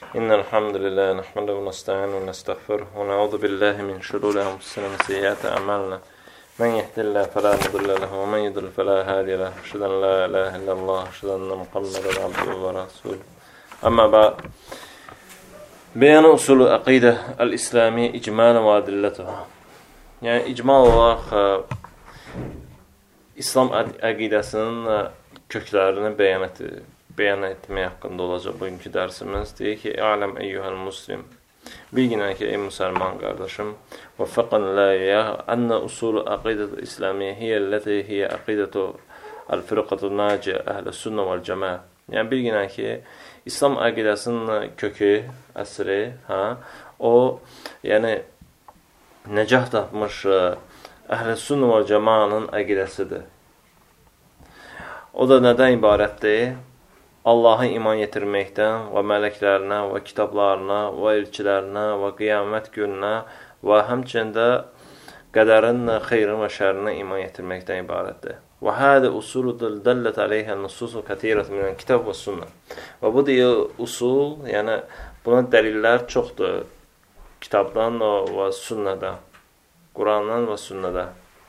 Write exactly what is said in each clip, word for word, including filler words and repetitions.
إن الحمد لله نحمده ونستعينه ونستغفره ونعوذ بالله من شرور أنفسنا ومن سيئات أعمالنا من يهد الله فلا مضل له ومن يضلل فلا هادي له أشهد أن لا إله إلا الله أشهد أن محمدا عبده ورسوله أما بعد بيان أصول العقيدة الإسلامية إجمالا وأدلتها. Yani icmal olaraq İslam əqidəsinin köklərini bəyan, et, bəyan etmək haqqında olacaq bugünkü dərsimiz. Deyir ki, "A'lem eyyuhel muslim." Bilginən ki, ey müsəlman qardaşım, "Vəffəqən la yəh ənə usul əqidətul İslamiyyə hiyəlləti hiyə əqidətu əl-firqatu naciyə əhl-sünnə vəl-cəmaə." Yəni bilginən ki, İslam əqidəsinin kökü, əsri, hə, o, yəni nəcah tapmış əhl-sünnə vəl-cəmaənin əqidəsidir. O da nədən ibarətdir? Allah'a iman yetirməkdən və mələklərinə və kitablarına və elçilərinə və qiyamət gününə və həmçində qədərin xeyrin və şərinə iman yetirməkdən ibarətdir. Və hədə usuludul dəllət aleyhə nususu kətirət minən kitab və sünnə. Və bu deyə usul, yəni buna dəlillər çoxdur. Kitabdan və sünnədən, Qurandan və sünnədən.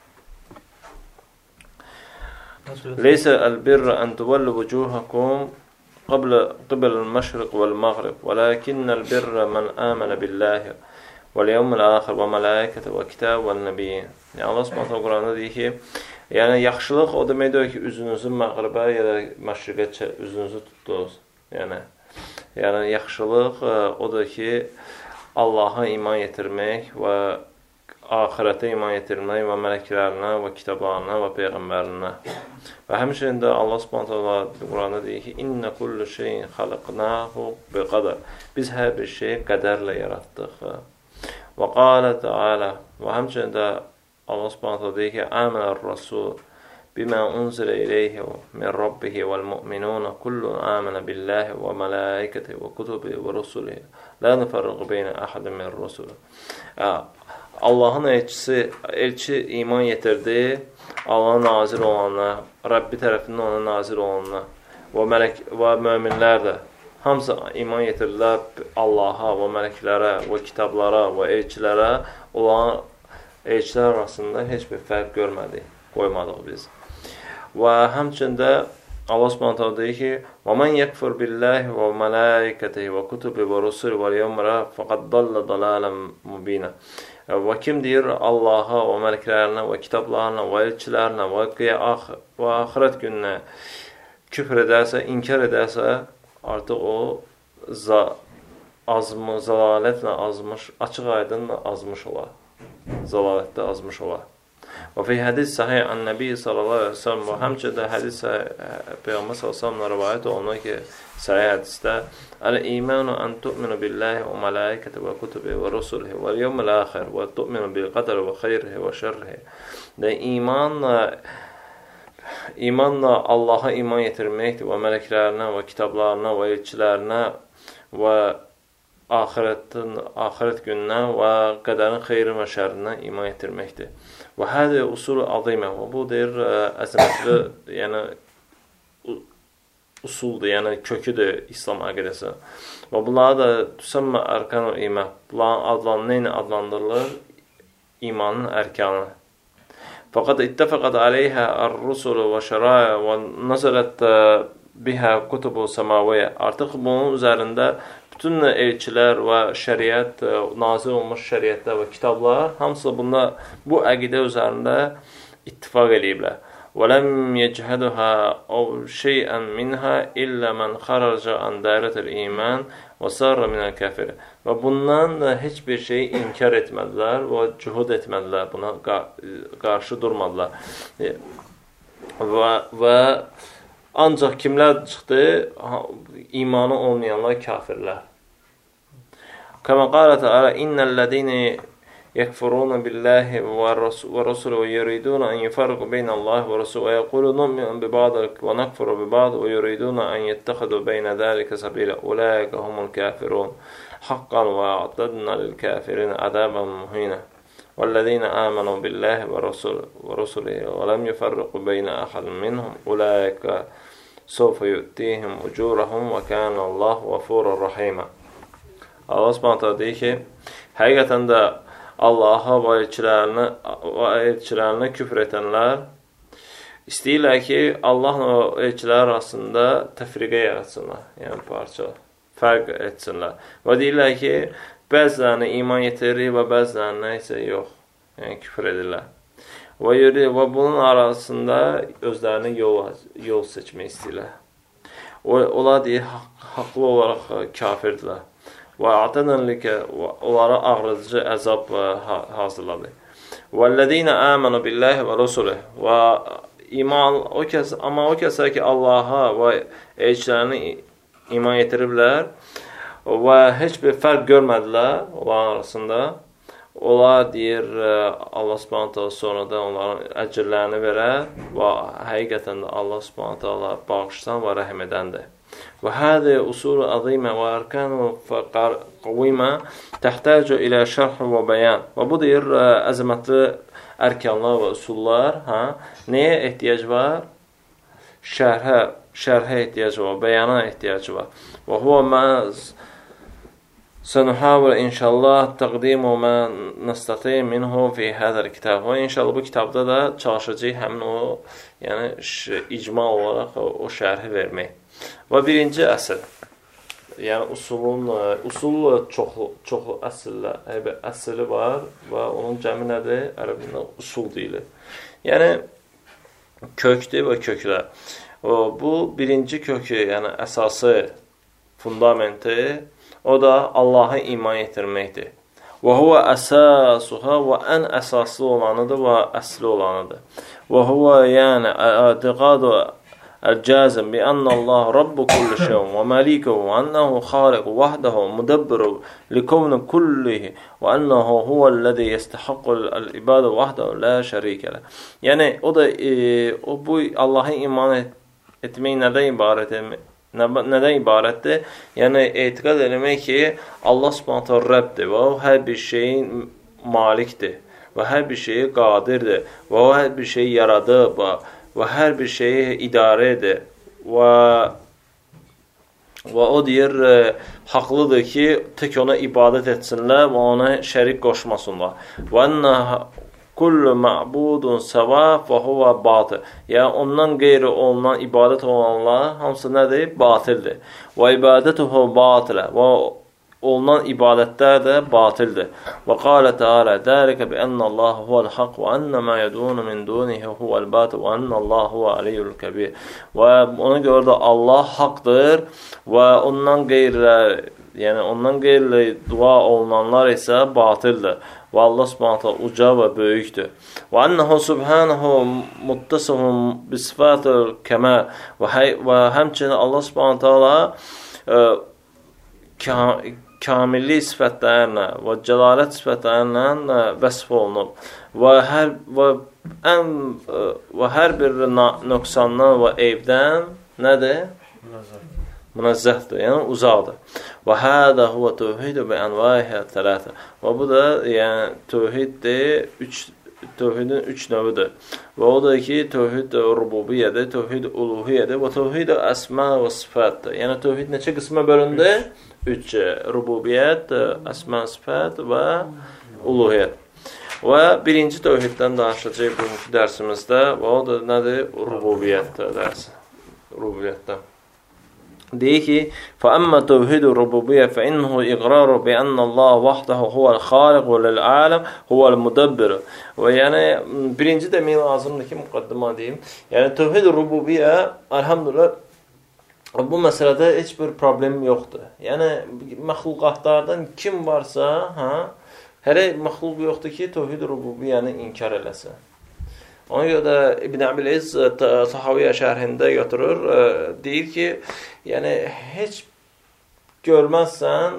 Leysə əl-birrə ən tuvəllu vücuhakum qibl el-məşriq vəl-məğrib və lakinnəl birrə mən əmənə billahi vəl-yevmil-əxir və mələikətə və kitab vəl-nəbiyyin. Yəni Allah Subhanahu Quranda deyir ki, yəni yaxşılıq o deməkdir ki, üzünüzü məğribə ya da məşriqə üzünüzü tutdunuz. Yəni, yəni yaxşılıq odur ki, Allah'a iman yetirmək və ahirətə iman yetirmək və mələklərinə və kitablarına və peyğəmbərinə. Və həmçinin də Allah Subhanahu Quranda deyir ki, "İnnə kullu şeyin xalaqnahu biqadar." Biz hər bir şeyi qədərlə yaratdıq. Və qala Teala, və həmçinin də Allah Subhanahu deyir ki, "Əmənər-Rasul bimə unzilə ileyhi min rabbihi vəl-mu'minuna kullun əmənə billahi və mələikəti və kutubihi və rusulihi la nufərriqu beynə əhədin min rusulihi." Allahın elçisi, elçi iman yetirdi, Allah'a nazir olanına, Rəbbi tərəfindən ona nazir olanına və, mələk, və möminlər də hamısı iman yetirdilər Allaha və mələklərə və kitablara və elçilərə olan elçilər arasında heç bir fərq görmədik, qoymadıq biz. Və həmçində Allah Subhanahu deyir ki, "Və men yekfur billahi və mələikətihi və kutubihi və rusuli və yevmil faqad dalla dalalan mubina." Və kim deyir Allaha və mələklərinə və kitablarına və elçilərinə və axirət gününə küfr edərsə, inkar edərsə, artıq o azmı, zəlalətlə azmış, açıq aydınla azmış olar. Zəlalətdə azmış olar. Və fi hədis sahih ən-Nəbi sallallahu aleyhi ve sellem və həmçədə hədis Peyğəmbər sallallahu aleyhi ve sellem rivayət olunur ki, sahih hədisdə "Əl-imanu ən tu'minu billahi və mələikəti və kutubihi və rusulihi və yevmil-əxir və tu'minu bil-qadar və xeyrihi və şərrihi." Və imanla imanla Allaha iman yetirməkdir və mələklərinə və kitablarına və elçilərinə və axirətin, axirət gününə və qədərin xeyrin və şərrinə iman yetirməkdir. Və hədə usul azimə, bu deyir əzəmətli, yəni usuldur, yəni köküdür İslam əqidəsi. Və bunlara da tüsəmmə ərkan-ı imə, bunların adlanı ilə adlandırılır? İmanın ərkanı. Fəqad ittəfəqad aleyhə ər-rusulu və şəraya və nəzələt bihə kutubu səmaviyyə. Artıq bunun üzərində bütün elçilər və şəriət, nazil olmuş şəriətlər və kitablar, hamısı bunda bu əqidə üzərində ittifaq ediblər. وَلَمْ يَجْهَدُهَا أَوْ شَيْئًا مِنْهَا إِلَّا مَنْ خَرَجَ عَنْ دَائِرَةِ الْإِيمَانِ وَصَارَ مِنَ الْكَافِرِ. Və bundan heç bir şeyi inkar etmədilər və cühud etmədilər, buna qarşı durmadılar. Və, və ancaq kimlər çıxdı? İmanı olmayanlar, kafirlər. Kəmə qalə Teala "İnnəl-ləzîne yekfurûne billahi və rasulihi və yuridûne en yufarriqu beynallahi və rasulihi və yəqûlûne nu'minu bi ba'd və nekfuru bi ba'd və yuridûne en yettexidû beyne zâlike sabîla ulâike humul kâfirûn haqqan və a'tadnâ lil-kâfirîne azâben muhînə vellezîne âmenû billahi və rasulihi və lem yufarriqu beyne ahadin minhum ulâike sawfa yu'tîhim ucûrahum və kâne Allâhu gafûran rahîmâ." Allah Subhanahu taala deyir ki, həqiqətən də Allaha və elçilərinə, və elçilərinə küfr etənlər istəyirlər ki, Allahla o elçilər arasında təfriqə yaratsınlar, yəni parça, fərq etsinlər. Və deyirlər ki, bəzilərini iman yetirir və bəzilərini isə yox, yəni küfr edirlər. Və, yürü, və bunun arasında özlərini yol, yol seçmək istəyirlər. Onlar deyir, haqlı olaraq kafirdirlər. Və ətədənlikə onlara ağrıdıcı əzab hazırladı. وَالَّذِينَ آمَنُوا بِاللَّهِ وَرُسُلِهِ Və iman, o kəs, amma o kəslər ki, Allaha və elçilərini iman yetiriblər və heç bir fərq görmədilər onların arasında, onlar deyir, Allah Subhanahu taala sonradan onların əcrlərini verər və həqiqətən də Allah Subhanahu taala bağışlayan və rəhm edəndir. وهذه أصول عظيمة وأركان قويمة تحتاج إلى شرح وبيان. Və bu deyir, əzəmətli ərkanlar və usullar, ha, nəyə ehtiyac var? Şərhə, şərhə ehtiyac var, bəyana ehtiyac var. Və huwa ma سنحاول إن شاء الله تقديم ما نستطيع منه في هذا الكتاب. Və inşallah bu kitabda da çalışacağıq həmin o, yəni icma olaraq o şərhi vermək. Və birinci əsl, yəni usulun, usul çoxlu, çoxlu əsrlər, əsli var və onun cəmi nədir? Ərəbində usul deyilir. Yəni kökdür və köklər. Bu birinci kökü, yəni əsası, fundamenti, o da Allaha iman yetirməkdir. Və huvə əsasuha və ən əsaslı olanıdır və əsli olanıdır. Və huvə yəni ətiqadu əl-cəzim bi ənə Allah Rabbu kulli şeyun və məlikəhu və ənəhu xaliqu vəhdəhu müdəbbiru likövnü kullihi və ənəhu huvəl-ləzi yəstəhaqqu l-ibadə vəhdəhu la şərikə ləh. Yəni o da e, o bu Allaha iman et, etmək nədən ibarət etmək? Nədən ibarətdir? Yəni, etiqad eləmək ki, Allah Subhanahu taala Rəbbdir və o hər bir şeyin malikdir və hər bir şeyi qadirdir və o hər bir şeyi yaradıb və hər bir şeyi idarə edir və, və o deyir, haqlıdır ki, tək ona ibadət etsinlər və ona şərik qoşmasınlar. Və ənə kullu ma'budun savaf və huvə batıl. Yəni, ondan qeyri olunan ibadət olanlar hamısı nədir? Batildir. Və ibadətuhu batilə. Və olunan ibadətlər də batildir. Və qalə teala, dəlikə bi ənə Allah huvəl haqq və ənə mə yədunu min dunihi huvəl batil və ənə Allah huvə aliyyul kəbir. Və ona görə də Allah haqdır və ondan qeyri, yəni ondan qeyri dua olunanlar isə batildir. Və Allah Subhanahu taala uca və böyükdür. Və ənəhu subhanahu muttasifun bisfatil kəmal. Və həmçinin Allah Subhanahu taala kamillik sifətlərlə və cəlalət sifətlərlə vəsf olunub. Və hər və ən və hər bir nöqsandan və eybdən nədir? Münezzəhdir, yəni uzaqdır. Və hədə huvə tövhidu bi ənvaihi tələtə. Və bu da, yəni, tövhiddir, üç, tövhidin üç növüdür. Və o da ki, tövhid rububiyyədir, tövhid uluhiyyədir və tövhid əsmə və sifətdir. Yəni, tövhid neçə qismə bölündü? Üç, rububiyyət, əsmə, sifət və uluhiyyət. Və birinci tövhiddən danışacaq bugünkü dərsimizdə və o da nədir? Rububiyyət dərsi. Rububiyyətdən. Deyir ki, فَأَمَّا تَوْحِيدُ الرُّبُوبِيَّةِ فَإِنَّهُ إِقْرَارٌ بِأَنَّ اللَّهَ وَحْدَهُ هُوَ الْخَالِقُ لِلْعَالَمِ هُوَ الْمُدَبِّرُ. Və yəni, birinci demək lazımdır ki, müqaddimə deyim. Yəni, tövhid-i rububiyyə, əlhamdülillah, bu məsələdə heç bir problem yoxdur. Yəni, məxluqatlardan kim varsa, hə, hər məxluq yoxdur ki, tövhid-i rububiyyəni inkar eləsin. Ona görə də İbn Əbil-İz Tahaviyyə şərhində götürür, deyir ki, yəni heç görməzsən,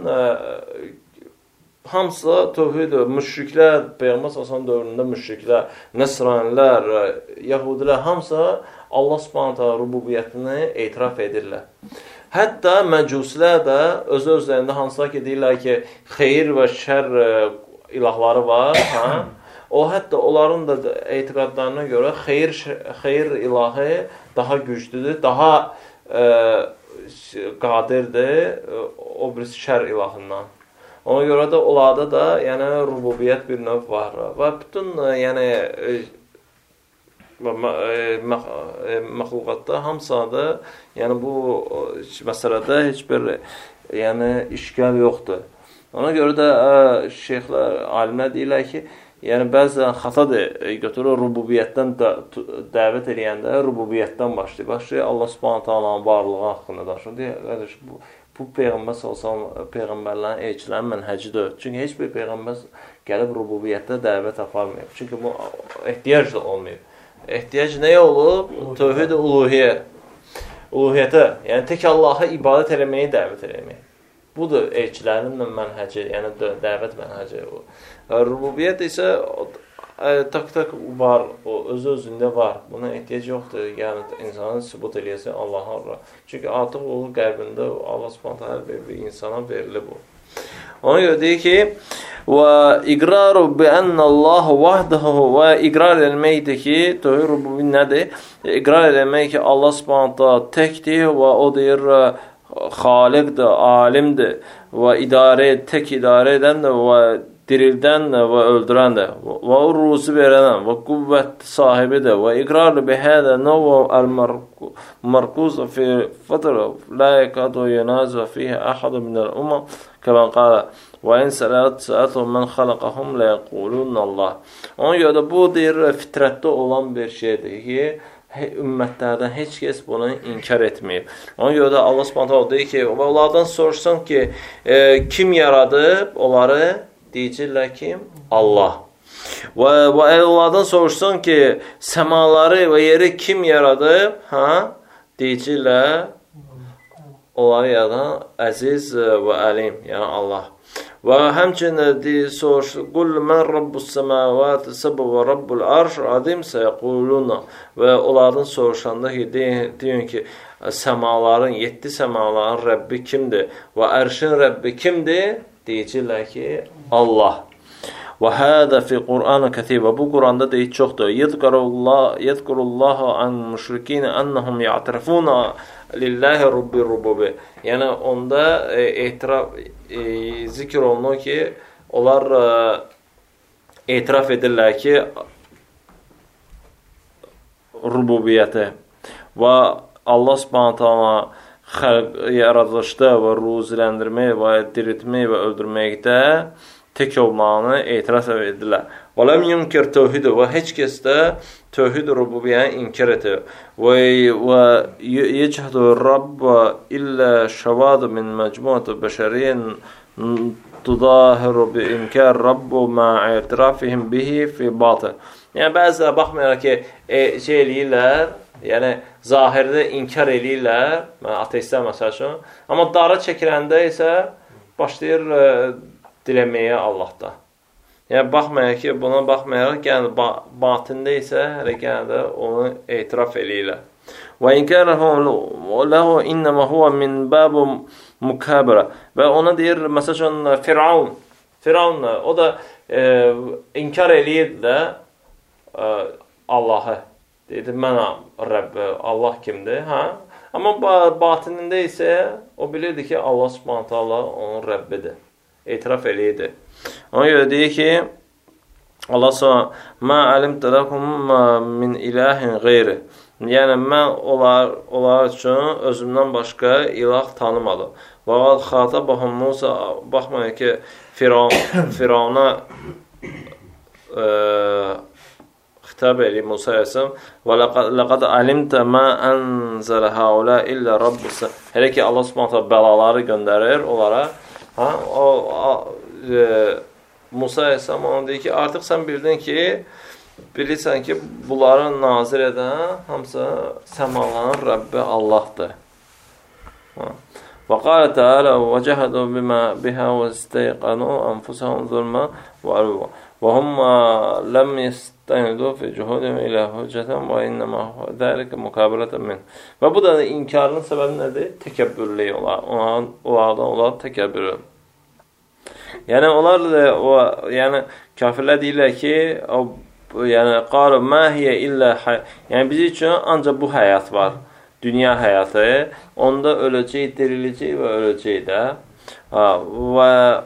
hamısı tövhid, müşriklər, Peyğəmbər sallallahu dövründə müşriklər, Nəsranilər, Yəhudilər, hamısı Allah Subhanahu taala rububiyyətini etiraf edirlər. Hətta məcusilər də öz-özlərində hansılar ki, deyirlər ki, xeyir və şər ilahları var, hə? O, hətta onların da etiqadlarına görə xeyir, xeyir ilahı daha güclüdür, daha e, qadirdir o birisi şər ilahından. Ona görə də onlarda da yəni rububiyyət bir növ var. Və bütün yəni məxluqatda hamısında yəni bu məsələdə heç bir yəni işgal yoxdur. Ona görə də şeyxlər, alimlər deyirlər ki, yəni bəzən xatadır götürür rububiyyətdən dəvət edəndə rububiyyətdən başlayır. Başlayır Allah Subhanahu taalanın varlığı haqqında danışır. Deyir, qardaş bu bu peyğəmbər sallallahu peyğəmbərlərin elçilərin mənhəci deyil. Çünki heç bir peyğəmbər gəlib rububiyyətdə dəvət aparmayıb. Çünki bu ehtiyac da olmayıb. Ehtiyac nəyə olub? Tövhid-i uluhiyyə. Uluhiyyətə, yəni tək Allah'a ibadət eləməyi dəvət eləmək. Budur elçilərin mənhəci, yəni dəvət mənhəci. Rububiyyət isə tak-tak var, o öz-özündə var. Buna ehtiyac yoxdur. Yəni insanın sübut eləyəsi Allah'a. Çünki artıq o qəlbində Allah Subhanahu hər bir insana verilib bu. Ona görə deyir ki, və iqraru bi ennallahu vahdahu və iqrar eləməkdir ki, tövhid rububiyyə nədir? İqrar eləmək ki, Allah Subhanahu təkdir və o deyir xaliqdir, alimdir və idarə, tək idarə edəndir və dirildən və öldürəndir və o ruzu verəndir və qüvvət sahibidir və iqrarlı bihədə nəvə əl-mərquz fi fətrə la yəkadu yənazə fiyhə əhədə minəl umam kəmən qalə və in sələtə mən xalaqəhum la yəqulun Allah. Ona görə də bu deyir fitrətdə olan bir şeydir ki, ümmətlərdən heç kəs bunu inkar etməyib. Ona görə də Allah Subhanahu deyir ki, və onlardan soruşsun ki, e, kim yaradıb onları? Deyicilər kim? Allah. Və, və onlardan soruşsun ki, səmaları və yeri kim yaradıb? Ha? Deyicilər onları yaradan əziz və əlim, yəni Allah. Və həmçinin soruşsun, qul mən rabbus səməvəti səbə və rabbul arş adim səyəquluna. Və onlardan soruşanda ki, deyin, deyin ki, səmaların, yeddi səmaların Rəbbi kimdir? Və ərşin Rəbbi kimdir? Deyicilər ki, Allah. Və hədə fi Qur'an-ı kəthir. Və bu Qur'anda deyil çoxdur. Yədqurullahu an müşrikin ennəhum ya'trifuna lillahi rubbi rububi. Yəni, onda e, etiraf, e, zikr olunur ki, onlar e, etiraf edirlər ki, rububiyyəti və Allah Subhanahu taala xalq yaradılışda və ruziləndirmək və diriltmək və öldürməkdə tək olmağını etiraf edirlər. Və ləm yunkir tövhidə və heç kəs də tövhid rububiyyəni inkar edir. Və yechədu Rabbə illə şəvadı min məcmuatı bəşəriyyən tudahiru bi inkar Rabbu ma'etirafihim bihi fi batı. Yəni, bəzilər baxmayaraq ki, e, şey eləyirlər, yəni, zahirdə inkar eləyirlər, ateistlər məsəl üçün, amma dara çəkiləndə isə başlayır e, diləməyə Allahda. Yəni, baxmayaraq ki, buna baxmayaraq, yəni, ba batində isə hələ yəni də onu etiraf eləyirlər. Və inkərəhum ləhu innəmə huvə min bəbu mükəbirə. Və ona deyir, məsəl üçün, Firavun. Firavun, o da e, inkar eləyirdi də e, Allahı. Deyir, mənəm Rəbbi, Allah kimdir? Hə? Amma batinində isə o bilirdi ki, Allah Subhanahu taala onun Rəbbidir. Etiraf eləyirdi. Ona görə deyir ki, Allah Subhanahu mə əlimtə ləkum min ilahin qeyri. Yəni, mən onlar, onlar üçün özümdən başqa ilah tanımadım. Və xatabahum Musa, baxmayın ki, Firavuna e, xitab eləyib Musa əleyhissalam və laqad alimtə mə ənzələ haula illə rabbus. Hələ ki, Allah Subhanahu bəlaları göndərir onlara. Ha, o, o e, Musa əleyhissalam ona deyir ki, artıq sən bildin ki, bilirsən ki, bunları nazir edən hamısı səmaların Rəbbi Allahdır. Və qalə təalə və cəhədu bihə və istəyqənu anfusəhum zulmə və əlvə və hum ləm yestəynidu fi cühudum ilə hüccətən və innəmə dəlikə müqabilətən min. Və bu da inkarının səbəbi nədir? Təkəbbürlüyü olar. Onlardan onlar təkəbbürü. Yəni, onlar da, o, yəni, kafirlər deyirlər ki, o, yəni, qalu mə hiyə illə həyat. Yəni, biz üçün ancaq bu həyat var. Dünya həyatı. Onda öləcək, diriləcək və öləcək də. Ha, və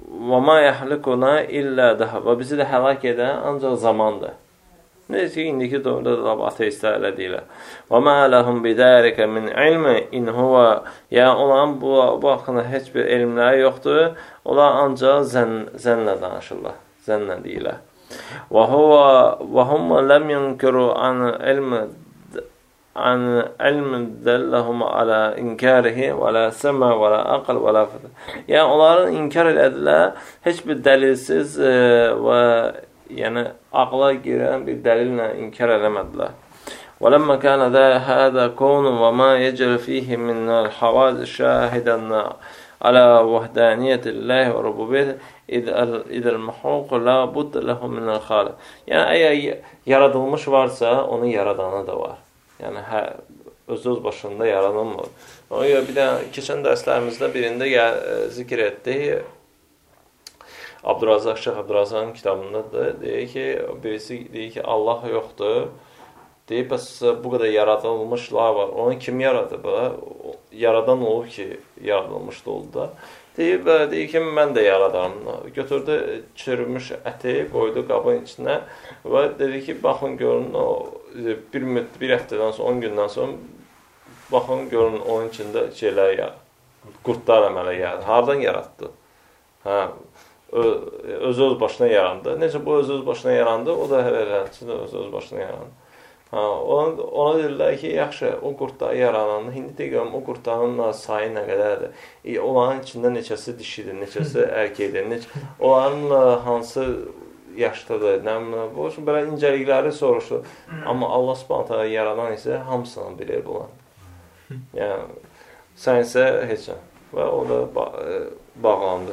və ma yəhlikuna illə daha və bizi də həlak edən ancaq zamandır. Necə ki, indiki dövrdə də ateistlər elə deyirlər. Və mə ləhum bidərikə min ilmi in huvə, yəni onların bu, bu haqqında heç bir elmləri yoxdur, onlar ancaq zən, zənnlə danışırlar, zənnlə deyirlər. Və huvə və hum ləm yunkiru an ilmi an ilmin dəlləhum alə inkarihi və lə səmə və lə aql və lə fədə. Yəni, onların inkar edədilər, heç bir dəlilsiz e, və yəni, ağla girən bir dəlillə inkar eləmədilər. Və ləmmə kənə də hədə qonun və mə yəcəl fihi minnəl havaz şəhidən alə vəhdəniyyətilləhi və rububiyyəti idəl məxluq lə buddə ləhum minnəl xalıq. Yəni, əgər yaradılmış varsa, onun yaradanı da var. Yəni, hə, öz-öz başında yaranılmır. Ona görə bir də keçən dərslərimizdə birində zikr etdik. Abdurazaq, Şeyx Abdurazaqın kitabında da deyir ki, birisi deyir ki, Allah yoxdur. Deyir, bəs bu qədər yaradılmışlar var. Onu kim yaradı? Yaradan olub ki, yaradılmışdı oldu da. Deyir, deyir ki, mən də yaradarım. Götürdü, çürümüş əti, qoydu qabın içinə və dedi ki, baxın, görün, o bir, bir həftədən sonra, on gündən sonra baxın, görün, onun içində şeylər yaradı. Qurtlar əmələ yaradı. Hardan yaratdı? Hə, öz-öz başına yarandı. Necə bu öz-öz başına yarandı, o da hələlənçi də öz-öz başına yarandı. Ha, ona, ona deyirlər ki, yaxşı, o qurtları yaranandı. İndi deyirəm, o qurtların sayı nə qədərdir? E, onların içində neçəsi dişidir, neçəsi ərkəkdir, neçə... onların hansı yaşdadır, nə bilməm, bu üçün belə incəlikləri soruşdu. Amma Allah Subhanahu taala yaradan isə hamısını bilir bunlar. Yəni, sən isə heç nə. Və o da ba bağlandı.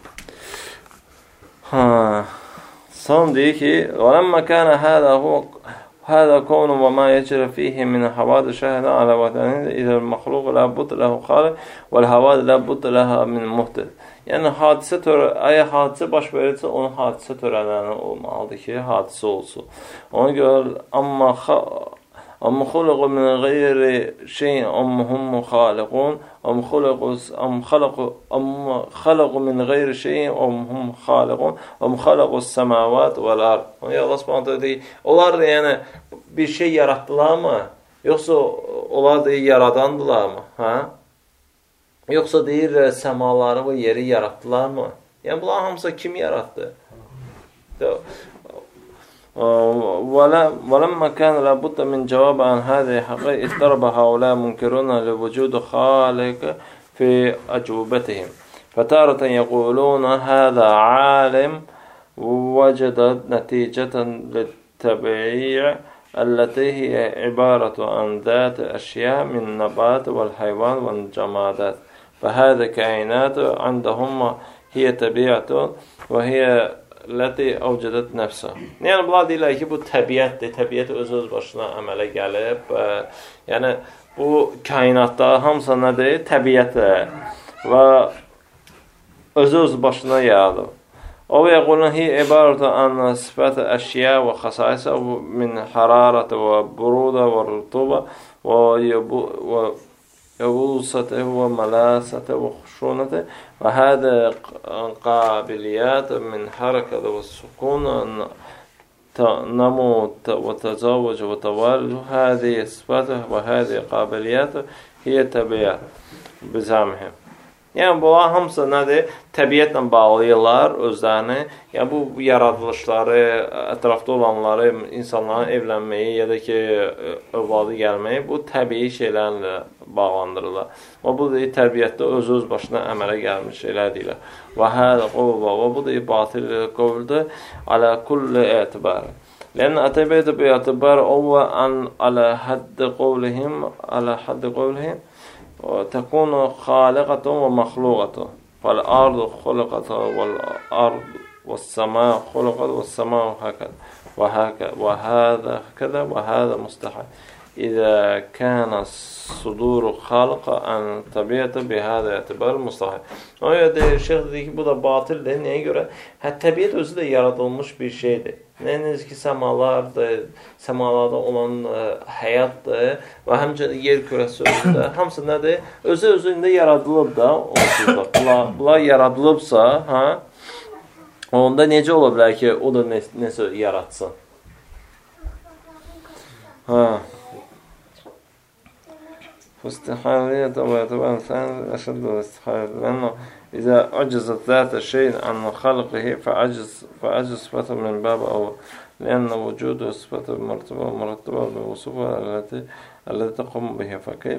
Ha, son deyir ki, وَلَمَّا كَانَ هَذَا هُوَ هذا كون وما يجري فيه من حوادث شاهدة على وطنه إذا المخلوق لا بد له خالق والحوادث لا بد لها min muhdith. Yəni hadisə törə, əgər hadisə baş verirsə, onun hadisə törənəni olmalıdır ki, hadisə olsun. Ona görə amma amma xuluqu min qeyri şeyin am hum xaliqun am xuluqu am xalaqu am xalaqu min qeyri şeyin am hum xaliqun am xalaqu səmavat vəl ard. Yəni Allah Subhanahu deyir, onlar da yəni bir şey yaratdılarmı? Yoxsa onlar da yaradandılarmı? Hə? Yoxsa deyir səmaları və yeri yaratdılarmı? Yəni bunlar hamısı kim yaratdı? ولما كان لابد من جواب عن هذه الحقائق اضطرب هؤلاء منكرون لوجود خالق في أجوبتهم فتارة يقولون هذا عالم وجد نتيجة للتبعية التي هي عبارة عن ذات أشياء من النبات والحيوان والجمادات فهذا كائنات عندهم هي طبيعة وهي Ləti avcədat nəfsə. Yəni, bunlar deyirlər ki, bu təbiətdir. Təbiət öz-öz başına əmələ gəlib. E, yəni, bu kainatda hamısı nədir? Təbiətdir. Və öz-öz başına yaradıb. O və yəqulun hi ibarətə an sifətə əşya və xasaisə min hararətə və buruda və rütubə və يبوسته وملاسته وخشونته وهذا قابليات من حركة والسكون نمو وتزاوج وتوالد هذه صفاته وهذه قابليات هي طبيعة بزعمهم. Yəni, bunlar hamısı nədir? Təbiətlə bağlayırlar özlərini. Yəni, bu yaradılışları, ətrafda olanları, insanların evlənməyi, ya da ki, övladı gəlməyi, bu təbii şeylərlə bağlandırırlar. Və bu da təbiətdə öz-öz başına əmələ gəlmiş şeylər deyirlər. Və hədə qovba, və bu da batil qovuldur, alə kulli etibar. Lənə ətəbiyyətə bi etibar ovə an alə həddi qovlihim, alə həddi qovlihim, وتكون خالقة ومخلوقة فالأرض خلقت والأرض والسماء خلقت والسماء هكذا وهكذا وهذا كذا وهذا مستحيل إذا كان الصدور خالق عن طبيعة بهذا اعتبار مستحيل. O yüzden şeyh dedi ki bu da batıldır. Neye göre? Ha, tabiat özü de yaratılmış bir şeydir. Neyiniz ki semalardır, semalarda olan e, həyatdır və həmçinin yer kürəsi özündə, hamısı nədir? Özü özündə yaradılıb da, onsuz da. Bunlar, bunlar yaradılıbsa, ha, onda necə ola bilər ki, o da nə, nəsə yaratsın? Ha. فاستحالية ويعتبر الثاني أشد الاستحالة لأنه إذا عجزت ذات شيء عن خلقه فعجز فعجز صفته من باب أول لأن وجوده صفته مرتبة مرتبة بوصفها التي التي تقوم بها فكيف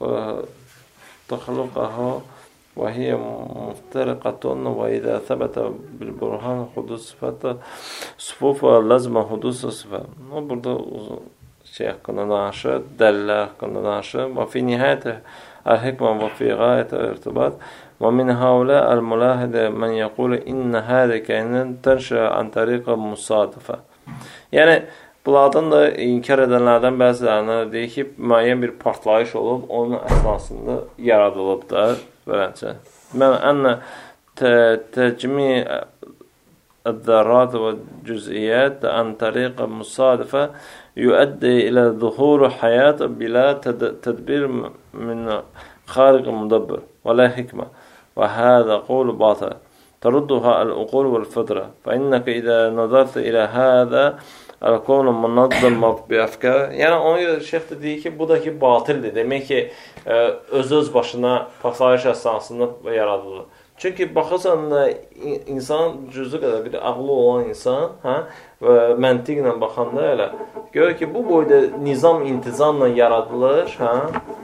تخلقها وهي مفترقة وإذا ثبت بالبرهان حدوث صفته صفوفها لازم حدوث صفة. Burada şey hakkında danışır, dəlillər haqqında danışır. Və fi nihayət el-hikmə və fi qayət el-irtibat və min haula el-mülahidə mən yəqulu innə hədə kəynən tənşə an tariqə musadifə. Yəni, bunlardan da inkar edənlərdən bəzilərinə deyir ki, müəyyən bir partlayış olub, onun əsnasında yaradılıb da, verəncə. Mən ənə təcmi الذرات والجزئيات عن طريق مصادفة يؤدي إلى ظهور حياة بلا تدبير من خارق مدبر ولا حكمة وهذا قول باطل تردها العقول والفطرة فإنك إذا نظرت إلى هذا الكون منظم بأفكار yani ona görə şeyh də deyir ki, bu da ki batildir. Demək ki, öz-öz başına partlayış əsnasında yaradılır. Çünki baxırsan, insan cüzü qədər bir ağlı olan insan, hə, və məntiqlə baxanda elə, görür ki, bu boyda nizam, intizamla yaradılır, hə,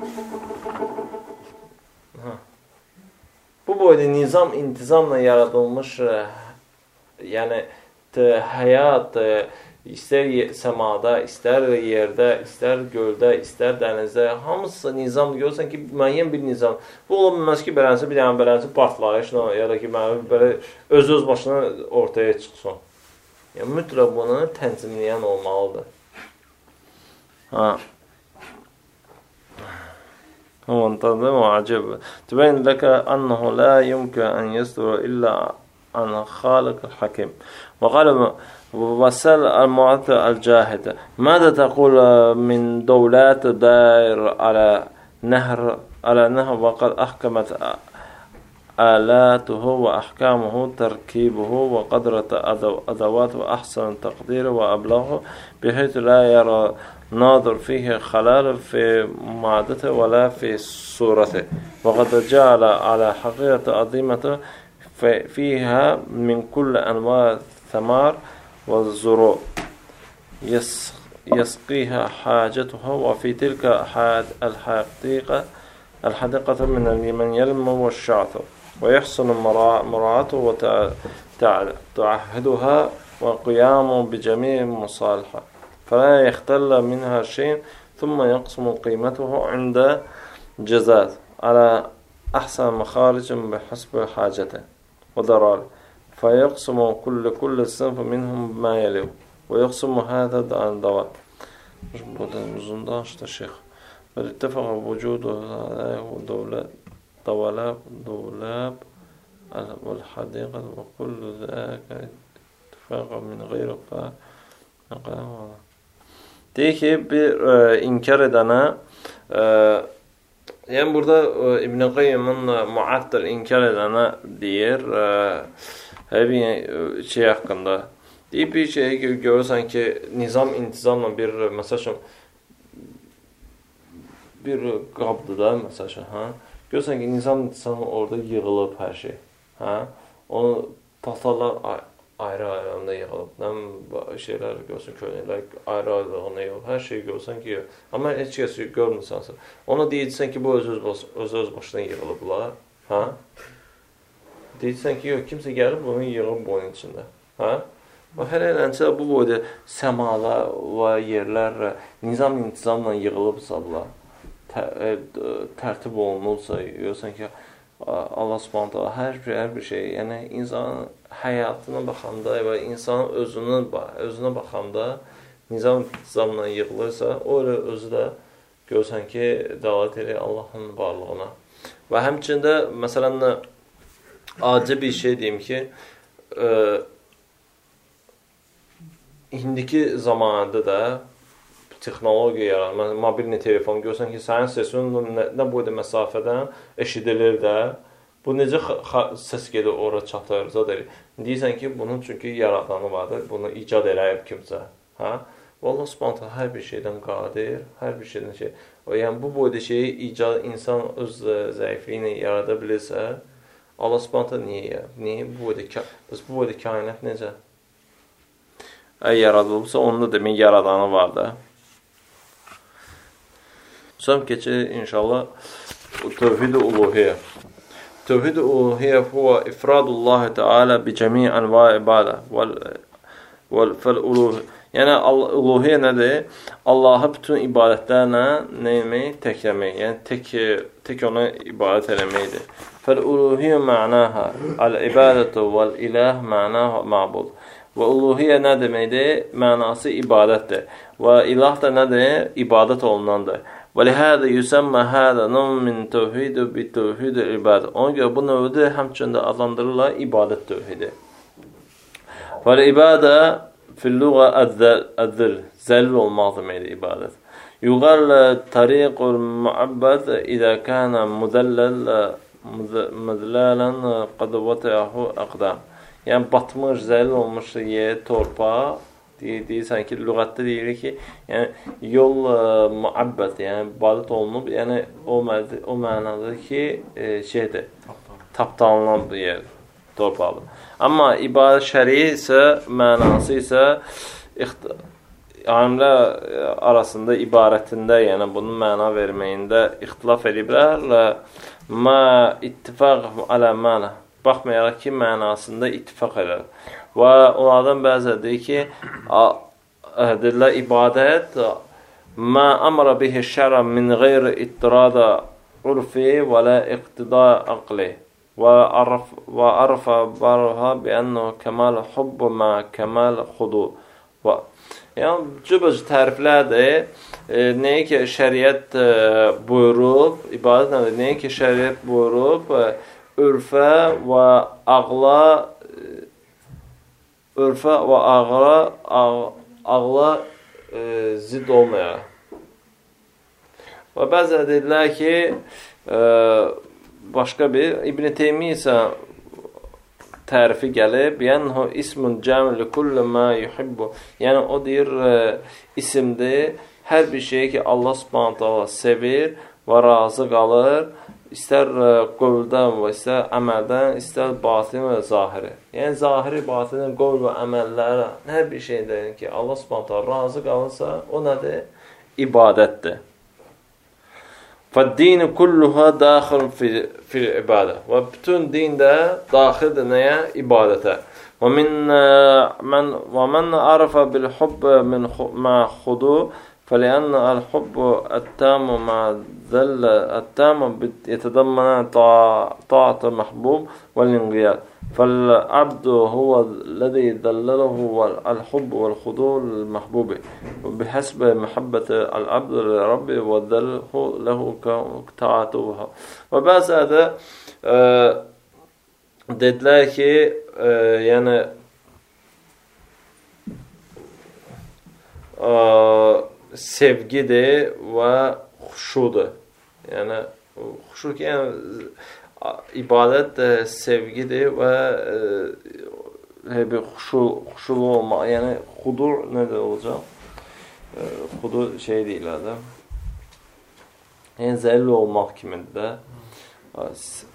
hə. Bu boyda nizam, intizamla yaradılmış, yəni, həyat, istər səmada, istər yerdə, istər göldə, istər dənizdə, hamısı nizam görürsən ki, müəyyən bir nizam. Bu ola bilməz ki, belənsi bir dənə belənsi partlayışla, ya da ki, belə öz-öz başına ortaya çıxsın. Yəni, mütləq bunu tənzimləyən olmalıdır. Ha. هو انتظم وعجب تبين لك أنه لا يمكن أن يصدر إلا عن خالق الحكيم وقال وسل المعطى الجاهد ماذا تقول من دولات دائر على نهر على نهر وقد أحكمت آلاته وأحكامه تركيبه وقدرة أدوات وأحسن تقدير وأبلغه بحيث لا يرى ناظر فيه خلال في معدته ولا في صورته وقد جعل على حقيقة عظيمة فيها من كل أنواع الثمار والزروع يسقيها حاجتها وفي تلك الحقيقة الحديقة من اليمن يلم والشعث ويحسن مراعاته وتعهدها وقيامه بجميع مصالحة فلا يختل منها شيء ثم يقسم قيمته عند جزاء على أحسن مخارج بحسب حاجته وضراره فيقسم كل كل صنف منهم ما يليه ويقسم هذا عن دواب. uzun danışdı şeyh. Ve ittifaka vücudu دولاب طوالاب دولاب والحديقة وكل ذاك اتفاق من غير فاق. Deyir ki, bir e, inkar edənə e, yəni burada e, İbn Qayyim'in muattir inkar edənə deyir e, bir şey haqqında deyir bir şey görürsən ki nizam intizamla bir məsəl üçün bir qabdır da məsəl üçün hə? Görürsən ki nizam intizamla orada yığılıb hər şey hə? Onu tahtalar ayrı-ayrı yığılıb. Nəm şeylər görsən, köynəklər ayrı-ayrı yığılıb. Hər şey görsən ki, amma heç kəs görmürsənsə. Ona deyirsən ki, bu öz-öz başına yığılıblar. Hə? Deyirsən ki, yox, kimsə gəlib bunu yığıb boyun içində. Hə? Və hər eləncə bu boyda səmalar və yerlər nizam-intizamla yığılıbsa bunlar, tərtib olunursa, görsən ki, Allah Subhanahu taala hər bir hər bir şey, yəni insanın həyatına baxanda və insanın özünə özünə baxanda nizam-intizamla yığılırsa, o özü də görsən ki, dəlalət edir Allahın varlığına. Və həmçində məsələn acı bir şey deyim ki, e, indiki zamanında da texnologiya yaranır. Mobilni telefon görsən ki, sənin sesin nə, nə boyda məsafədən eşidilir də, Bu necə səs gedir ora çatır, zad edir. Deyirsən ki, bunun çünki yaradanı vardır, bunu icad eləyib kimsə. Hə? Allah Subhanahu taala hər bir şeydən qadir, hər bir şeydən şey. O yəni bu boyda şeyi icad insan öz zəifliyi ilə yarada bilirsə, Allah Subhanahu taala niyə? Niyə bu boyda bəs bu boyda kainat necə? Əgər yaradılıbsa, onda demək yaradanı var da. Sonra keçir inşallah tövhid-i uluhiyyə. Tövhid-i uluhiyyə huwa ifradullah Teala bi cəmi' anva' ibadə vel vel fel uluhiyyə. Yəni uluhiyyə nədir? Allahı bütün ibadətlərlə nəmək? Təkləmək. Yəni tək tək ona ibadət eləməkdir. Fel uluhiyyə mənaha al-ibadatu vel ilah mənaha ma'bud. Və uluhiyyə nə deməkdir? Mənası ibadətdir. Və ilah da nədir? İbadət olunandır. Və lihədə yüsəmmə hədə növm min tövhidə bi tövhidə ibadə. Ona görə bu növdə həmçində adlandırırlar ibadət tövhidi. Və ibadə fil-lüğə əzzəl, zəlil olmaq deməkdir ibadət. Yuqal tariqul mu'abbad idə kənə müdəllələn qadvətəhu əqdəm. Yəni batmış, zəlil olmuş yer, torpaq, deyirsən ki, lüğətdə deyilir ki, yəni yol muəbbəd, yəni ibadət olunub, yəni o, o mənada ki, e, şeydir, tapdalınan bir yer, torpaqdır. Amma ibadət şəri isə, mənası isə alimlər arasında ibarətində, yəni bunun məna verməyində ixtilaf ediblər. Mə ittifaq alə mənə. Baxmayaraq ki, mənasında ittifaq edir. Və onlardan bəzi deyir ki, deyirlər, ibadət mə əmrə bihi şərə min qeyri ittirada urfi və lə iqtida aqli və arfa barha bi ənəhu kəmal hubbu mə kəmal xudu. Yəni, cübüz təriflərdir. Nəyə ki, şəriət buyurub, ibadət nədir? Nəyə ki, şəriət buyurub, örfə və ağla örfə və ağla ağla e, zid olmayar. Və bəzən deyirlər ki, e, başqa bir İbn Teymiyyə isə tərifi gəlib, yəni ismun cəm li kulli ma yuhibbu. Yəni o deyir e, isimdir hər bir şeyi ki Allah Subhanahu taala sevir və razı qalır. İstər qövldən və istər əməldən, istər batin və zahiri. Yəni, zahiri, batinin, qövl və əməllərə, hər bir şeydən ki, Allah Subhanahu taala razı qalırsa, o nədir? İbadətdir. Fəd-dini kulluha daxil fil ibadə. Və bütün din də daxildir nəyə? İbadətə. Və mən arifə bil-hubb mə xudu فلأن الحب التام مع ذل التام يتضمن طاعة المحبوب والانقياد فالعبد هو الذي دلله الحب والخضوع للمحبوب بحسب محبة العبد لربه وذله له طاعته. Və bəzədə e, dedilər ki, e, yəni e, sevgidir və xuşudur. Yəni, xuşu ki, yəni, ibadət də sevgidir və e, bir xuşu, xuşulu olmaq. Yəni, xudur nədir olacaq? E, xudur şey deyirlər də. Yəni, zəlil olmaq kimidir də.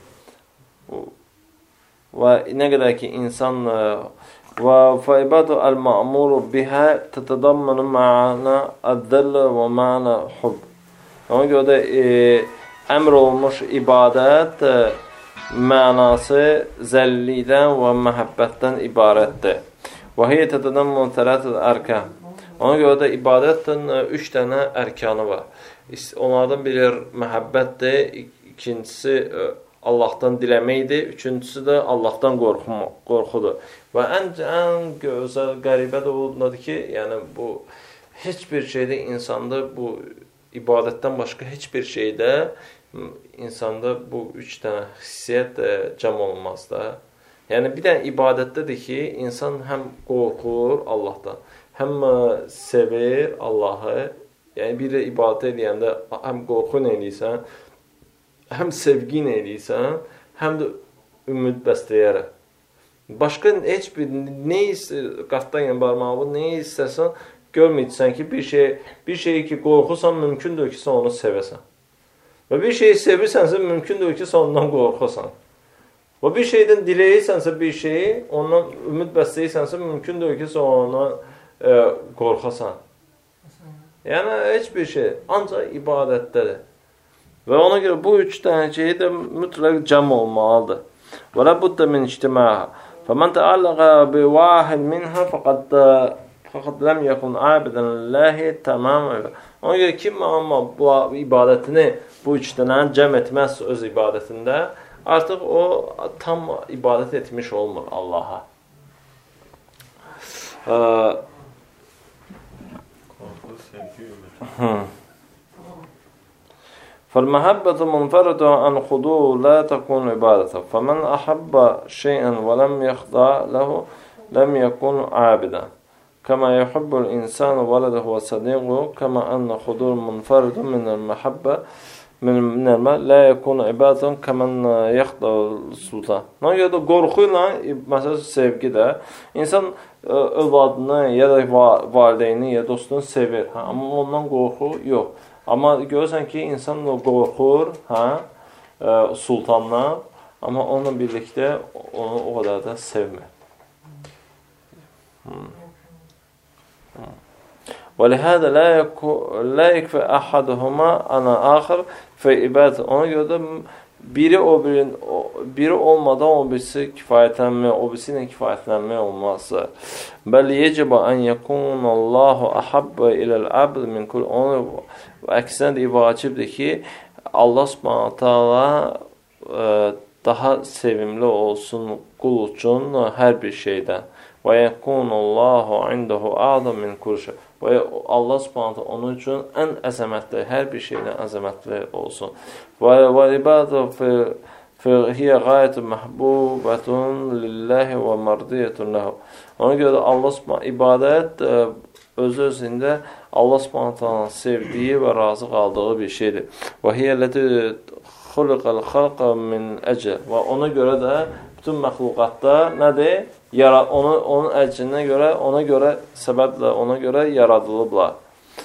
Və nə qədər ki, insan وفإبادة المأمور بها تتضمن معنى الذل və ma'na hub. Ona görə də e, əmr olmuş ibadət e, mənası zəllilikdən və məhəbbətdən ibarətdir. Və hiyə tətədəmmün thələtəl ərkan. Ona görə də ibadətin üç dənə ərkanı var. Onlardan biri məhəbbətdir, ikincisi Allahdan diləməkdir, üçüncüsü də Allahdan qorxma, qorxudur. Və ən, ən gözəl, qəribə də odur ki, yəni bu heç bir şeydə insanda bu ibadətdən başqa heç bir şeydə insanda bu üç dənə hissiyyət cəm olmaz da. Yəni bir dənə ibadətdədir ki, insan həm qorxur Allahdan, həm sevir Allahı. Yəni bir ibadət edəndə həm qorxun eləyirsən, həm sevgin eləyirsən, həm də ümid bəsləyərək. Başqa heç bir nə qatdan yəni barmağı, nə istəsən görməyəcəksən ki, bir şey, bir şeyi ki qorxursan, mümkündür ki, sən onu sevəsən. Və bir şeyi sevirsənsə, mümkündür ki, sən ondan qorxursan. Və bir şeydən diləyirsənsə bir şeyi, ondan ümid bəsləyirsənsə, mümkündür ki, sən ondan e, qorxasan. Yəni, heç bir şey, ancaq ibadətdədir. Və ona görə bu üç dənə şeyi də mütləq cəm olmalıdır. Və lə buddə min ictimâhə. Fəmən təalləqə bi vahid minhə fəqəd fəqəd ləm yəkun abidən lillahi tamam. Ona görə kim amma bu ibadətini, bu üç dənəni cəm etməz öz ibadətində, artıq o tam ibadət etmiş olmur Allaha. فالمحبة منفردة عن خضوع لا تكون عبادة فمن أحب شيئا ولم يخضع له لم يكن عابدا كما يحب الإنسان ولده وصديقه كما أن خضوع منفرد من المحبة من الماء لا يكون عبادة كمن يخضع السلطان. Ona görə də qorxu ilə, məsələn, sevgi də insan övladını ya da valideyni ya dostunu sevir, hə? Amma ondan qorxu yox. Amma görürsən ki, insan qorxur, hə, sultandan, amma onunla birlikdə onu o qədər də sevmir. Hmm. Hmm. وَلِهَذَا لَا يَكْفِ أَحَدُهُمَا عَنَا آخَرْ فَإِبَادَةً. Ona görə də biri o birin, biri olmadan o birisi kifayətlənmək, o birisi ilə kifayətlənmək olmazsa. Bəl yecibə ən yəkunallahu ahabbə iləl abd min kul. Onu əksinə də vacibdir ki, Allah Subhanahu taala daha sevimli olsun qul üçün hər bir şeydən. Və yəkunallahu indahu a'zam min kulli şey. Və Allah Subhanahu onun üçün ən əzəmətli, hər bir şeydən əzəmətli olsun. Və ibadatu fi hiya ghayatun mahbubatun lillahi və mardiyatun lahu. Ona görə də Allah Subhanahu ibadət öz özündə Allah Subhanahu sevdiyi və razı qaldığı bir şeydir. Və hiya lati xuliqal xalqa min əcl. Və ona görə də bütün məxluqatda nədir? Yara, onu, onun əcrinə görə, ona görə, səbəblə ona görə yaradılıblar.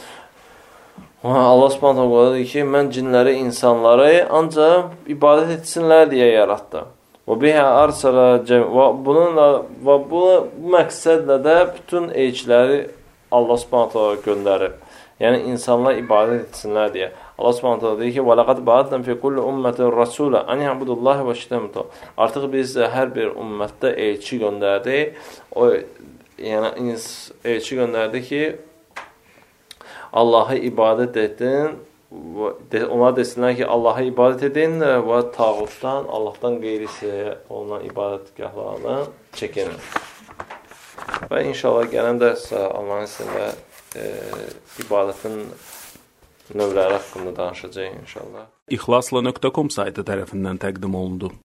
Allah Subhanahu wa deyir ki, mən cinləri, insanları ancaq ibadət etsinlər deyə yaratdım. Və bihə arsələ və bununla və bu məqsədlə də bütün elçiləri Allah Subhanahu wa göndərib. Yəni insanlar ibadət etsinlər deyə. Allah Subhanahu deyir ki: "Və laqad ba'atna fi kulli ummatin rasula an ya'budullaha və yajtanibu." Artıq biz hər bir ümmətdə elçi göndərdik. O yəni elçi göndərdi ki, Allah'a ibadət edin. Ona desinlər ki, Allah'a ibadət edin və tağutdan, Allahdan qeyrisi olunan ibadətgahlardan çəkinin. Və inşallah gələn dərsə Allahın iznilə e, ibadətin növləri haqqında danışacağıq inşallah. İxlasla nöqtə com saytı tərəfindən təqdim olundu.